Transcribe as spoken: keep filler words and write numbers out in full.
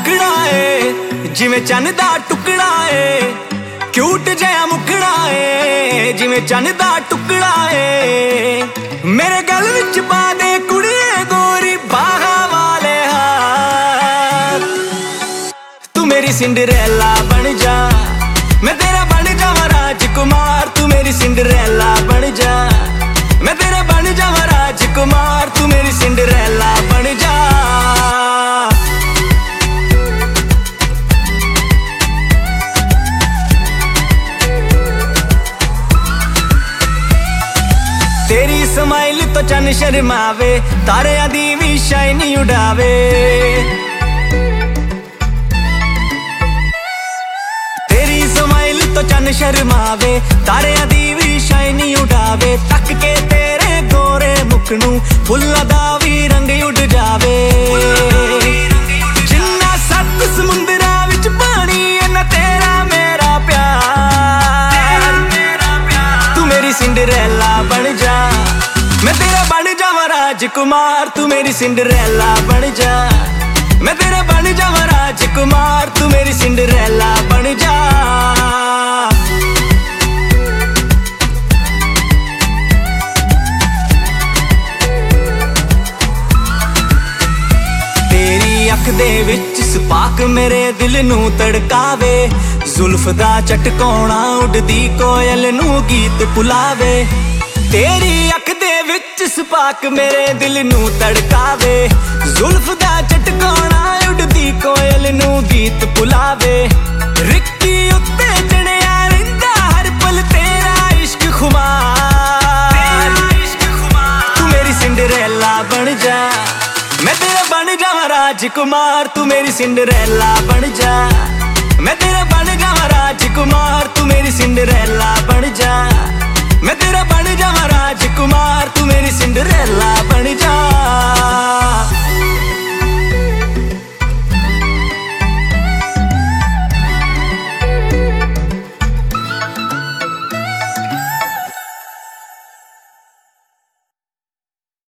मुखड़ा ए जिवें चन्न दा टुकड़ा ए, क्यूट जिहा मुखड़ा ए जिवें चन्न दा टुकड़ा ए। मेरे गल विच पा दे कुड़िए गोरी बाहां वाले हाथ, तू मेरी सिंडरेला बन जा, मैं तेरा बन जावां राजकुमार। तू मेरी सिंडरेला बन जा, मैं तेरा बन जावां राजकुमार। तू मेरी सिंडरेला बन जा। तेरी स्माइल तो चन्न शर्मावे, तारियां दी भी शाइनी उड़ावे। तेरी स्माइल तो चन्न शर्मावे, तारियां दी भी शाइनी उड़ावे। तक के तेरे गोरे मुख नू फुल्लां दा भी रंग उड़ जावे। जिन्ना सत्त समुंदरां विच पानी इन्ना तेरा मेरा प्यार। तू मेरी सिंडरेला बन जा, मैं तेरा बन जावां राजकुमार। तू मेरी सिंडरेला बन जा, मैं तेरा बन जावां राजकुमार। तू मेरी सिंडरेला बन जा। तेरी अख दे विच स्पाक मेरे दिल नू तड़कावे। जुल्फ दा चटकाउणा उड़दी कोयल नू गीत भुलावे। तेरी अख दे विच स्पाक मेरे दिल नू तड़कावे। जुल्फ दा चटकाउणा उड़दी कोयल नू गीत भुलावे। रिक्की उत्ते जणिया रहिंदा हर पल तेरा इश्क खुमार। तू मेरी सिंडरेला बन जा, मैं तेरा बन जावां राजकुमार। तू मेरी सिंडरेला बन जा, मैं तेरा बन जावां राजकुमार। तू मेरी सिंडरेला बन जा, मैं तेरा बन जावां राजकुमार। तू मेरी सिंडरेला